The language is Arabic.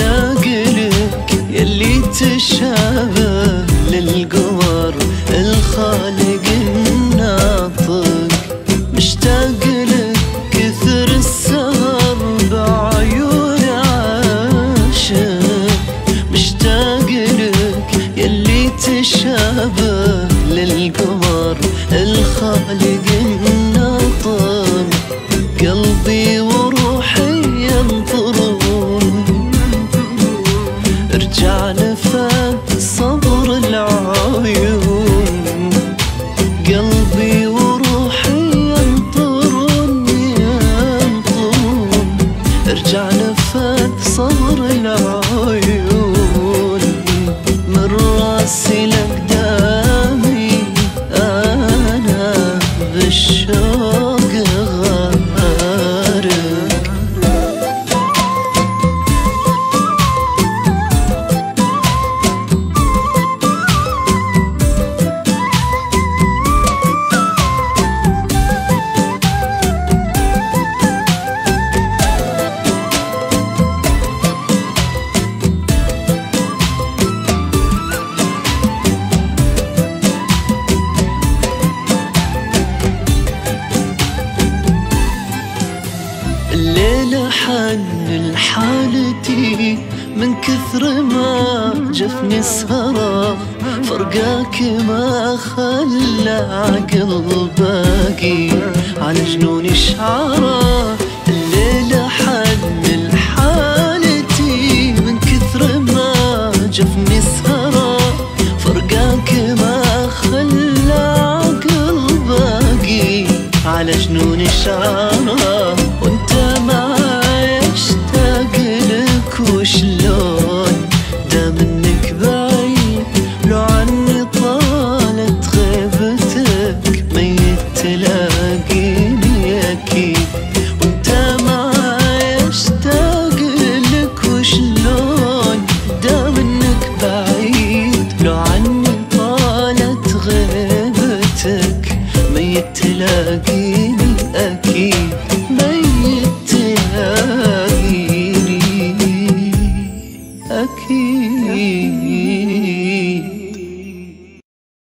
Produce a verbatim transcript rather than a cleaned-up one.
مشتاق لك يلي تشابه للقمر الخالق الناطق، مشتاق لك كثر السهر بعيون عاشق، مشتاق لك يلي تشابه للقمر الخالق الناطق، قلبي وروحي ينطرون ارجع لفات صبر العيون، قلبي وروحي ينطرون ينطرون ارجع لفات صبر العيون، من راسي لقدامي انا بالشوق غارق. الليلة حن لحالتي من كثر ما جفني سهرة، فرقاك ما خلى عقل باقي على جنوني شعرة. الليلة حن لحالتي من كثر ما جفني سهرة، فرقاك ما خلى عقل باقي على جنوني شعرة، وانت معاي اشتاق لك وشلون دا منك بعيد، لو عني طالت غيبتك ميت تلاقيني اكيد، وانت معاي اشتاق لك وشلون دا منك بعيد، لو عني طالت غيبتك ميت تلاقيني اكيد، ميت تلاقيني أكيد.